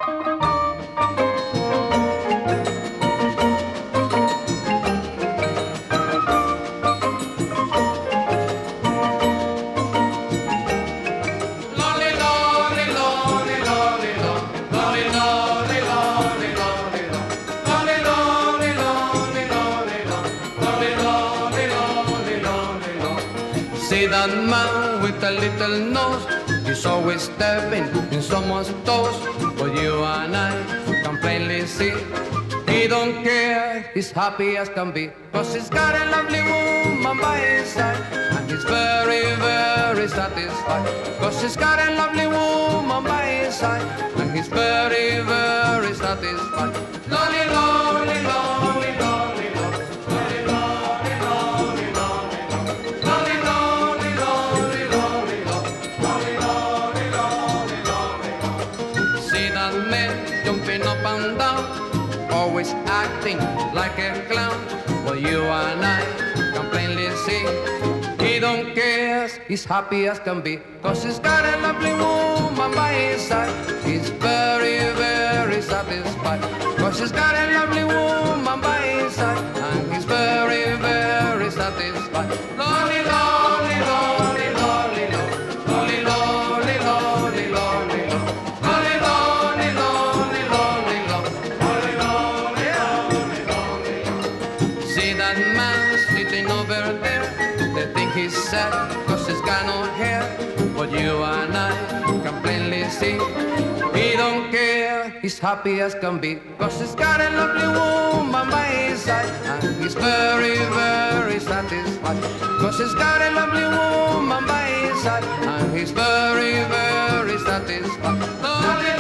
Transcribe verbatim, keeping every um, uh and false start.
See that man with a little nose, he's always stepping in someone's toes. But you and I can plainly see he don't care, he's happy as can be, cause he's got a lovely woman by his side. And he's very, very satisfied, cause he's got a lovely woman by his side. And he's very, very satisfied. Lolly, lolly, lolly, lolly, lolly, lolly, lolly, lolly, lolly, lolly, lolly, lolly, lolly, lolly, lolly. See that man jumping up and down, always acting like a clown. But you and I can plainly see he don't care, he's happy as can be, cause he's got a lovely woman by his side. He's very, very satisfied, cause he's got a lovely woman by his side. And he's very, very satisfied. Lolly, lolly, lolly, lolly, lolly, lolly, lolly, lolly, lolly, lolly, lolly, lolly, lolly, lolly, lolly, lolly. See that man sitting over there, they think he's sad cause he's got no hair. But you and I can plainly see he don't care, he's happy as can be, cause he's got a lovely woman by his side. And he's very, very satisfied, cause he's got a lovely woman by his side. And he's very, very satisfied. Lolly,